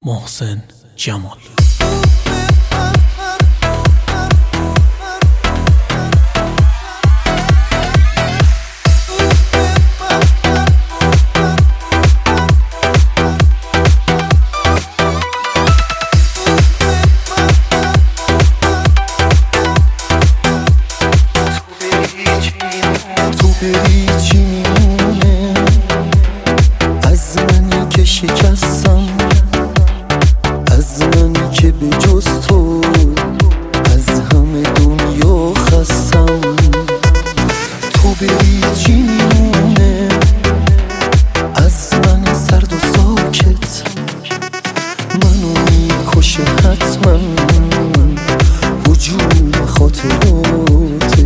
محسن جمال. تو بری چی میمونه از منی که شکستم، از منی که به جز تو از همه دنیا خستم. تو بری چی میمونه از من سرد و ساکت، منو میکشه حتما وجود خاطراتت.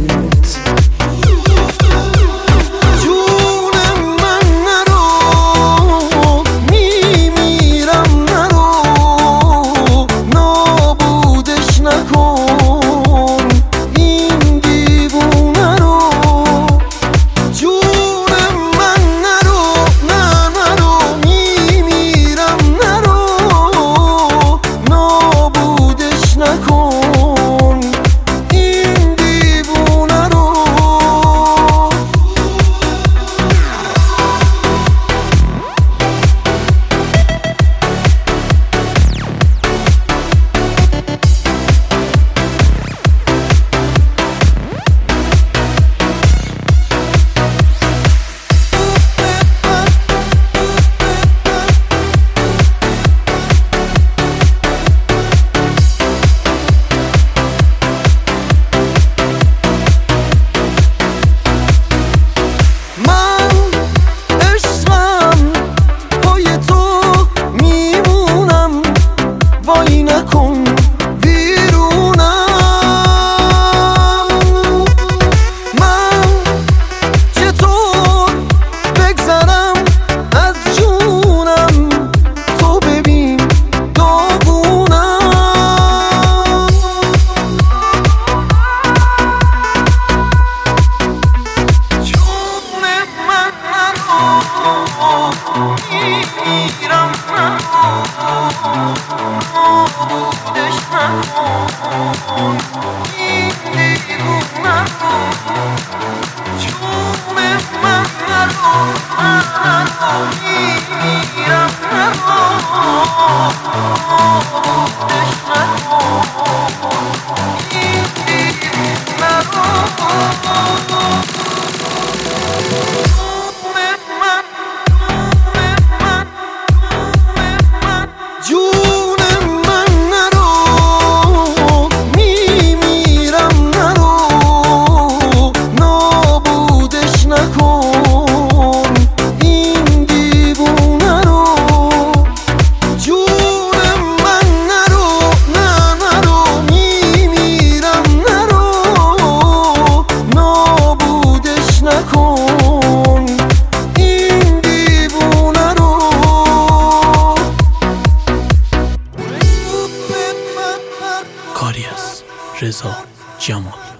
کاری از رضا جمال.